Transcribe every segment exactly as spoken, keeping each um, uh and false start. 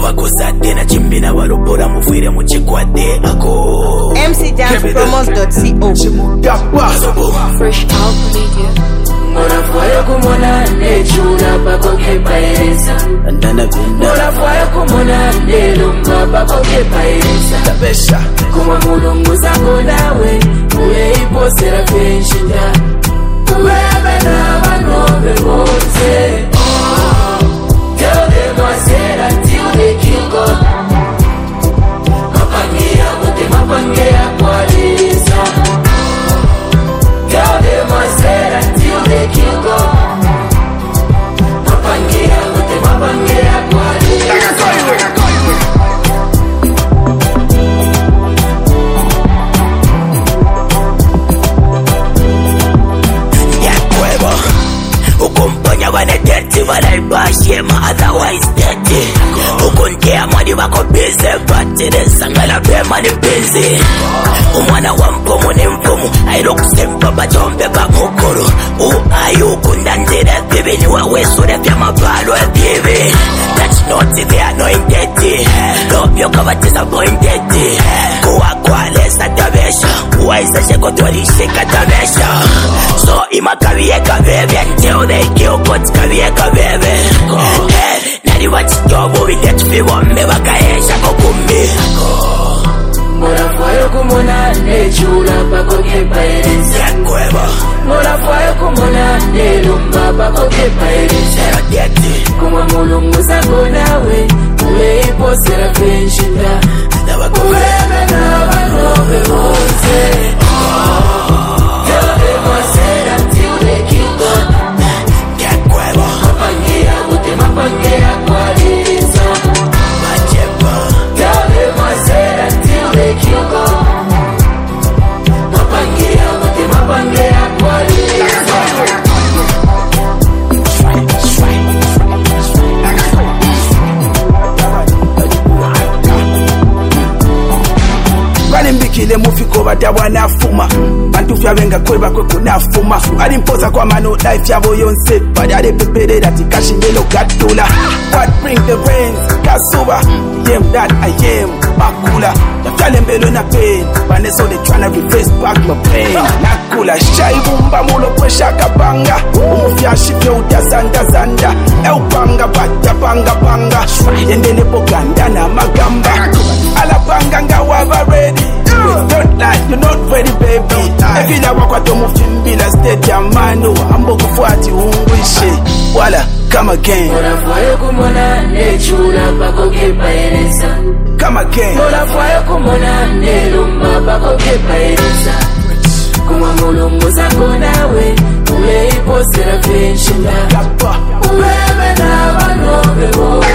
Wakosade na chimbina walopora mufwire muchikwade ako M C Dance Promos dot co. Fresh out media. Mora fire kumona nechura bako kepaisa. Mora fire kumona nelunga bako kepaisa. Tabesha Kuma mulungu zako nawe uye ipo sera kenshinda. Uwebe na manobe wote. Tell them I said until they kill God. Mapangea wote mapangea kwa lisa. Tell them I said until they kill God. Mapangea wote mapangea kwa lisa. Ukumponya wane dirty wanaibashima otherwise dirty. Ukuntea mwani wako busy but inesangala pema ni busy. Umwana wa mpumu ni mpumu airokusempa bajombe bamukuru. Uayu kundandire bibi ni wawesure vya mabalo ya bibi. That's not the anointed. Lobyo kava disappointed. Kuwa kwa lesa tabesha uwaisa sheko tuwarishika tabesha. So imakavieka bebe until they kill God kavieka bebe. Nari wachitobu videtufi wame wakaesha kukumi. Mora fire kumona nechura bako kepaisa. Yakweba Mora fire kumona nelunga bako kepaisa. Zero dirty Kuma mulungu zako nawe uye ipo sera kenshinda. Uwebe na manobe wote. Tell them I said until they kill God. Yakweba Mapangea wote mapangea kwa lisa. Majepa Tell them I said until they kill God. Mapangea wote mapangea kwa lisa. Mbikile mufiko badawa nafuma bantu vyavenga kweba kwe kunafuma alimpoza kwa mano life yabo yonse badale pepere dati kashindelo gatula. What bring the rains kasuba yem that I am makula yafyale mbelo na pain bane so they tryna reverse back my pain nakula shaibumba mulo kwesha kapanga umufyashi vyo utazanda zanda eupanga bata panga panga yendele poganda na magamba alapanga ngawa ready. Don't lie, you're not ready baby. Evila wakwato mufimbila stadium mano ambo kufuati ungwishe wala come again. Mora fire kumona nechura bako kepaisa. Come again. Mora fire kumona nelunga bako kepaisa. Kuma mulungu zako nawe uye ipo sera kenshinda. Uwebe na manobe wote.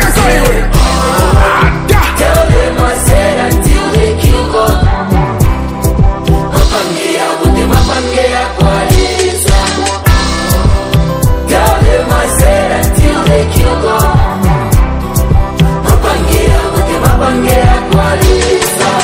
Tell them I said until they kill God. Mapangea wote mapangea kwa lisa. Tell them I said until they kill God. Mapangea wote mapangea kwa lisa.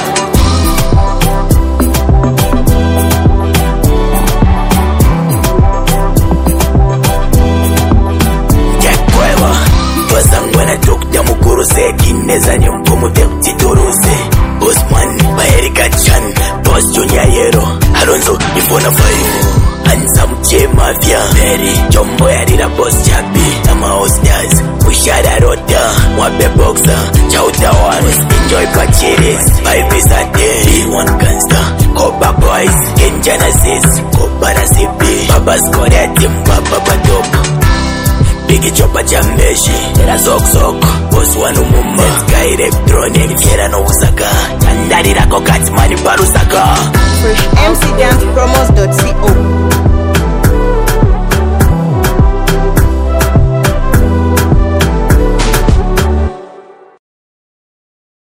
Yakweba Wasangwana tukta mukuru seki nezanye mpumu tekuti turuse. Osman Baerika Chan Boss Junior Yero Alonso Ifona five Handsome J Mafia Mary Jombo Yarira Boss Chapi Nama Hosters Ushara Rota Mwabe Boxer Chauta Ones Enjoy Pachiris Five is a day B one Gangster Koba Boys Kenjanasis Koba Nasibi Baba Skorati Mbaba Badoko Bigi chopa chambeshi Era sok sok Boss wanu mumma Netka electronic Kera no usaka Tandari rako katimani parusaka M C Dance Promos dot co.